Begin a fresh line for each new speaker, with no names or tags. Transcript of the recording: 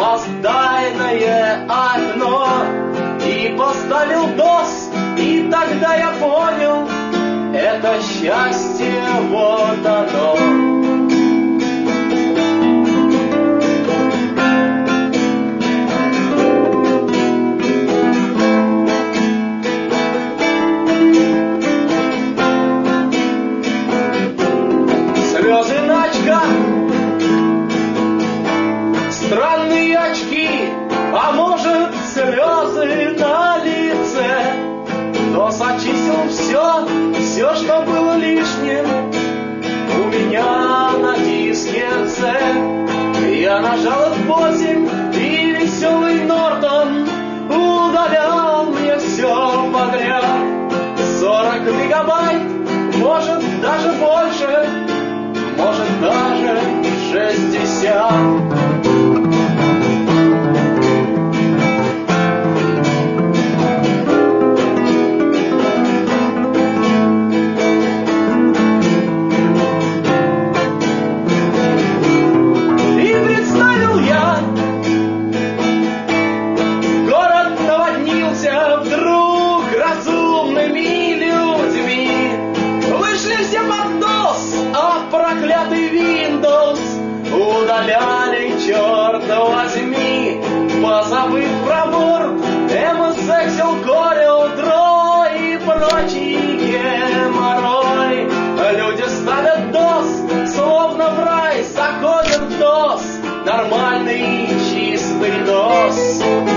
опоздайное окно и поставил DOS, и тогда я понял, это счастье, вот оно. Слезы на очках, странные очки, а может слезы на лице. DOS очистил все, что было лишним у меня на диске C. Я нажал F8, и веселый Нортон удалял мне все подряд. 40 мегабайт, может даже больше, может даже 60. Удаляли, черт возьми, позабыв про Word, MS Excel, Corel Draw и прочий геморрой. Люди ставят DOS, словно в рай заходят в DOS, нормальный чистый DOS.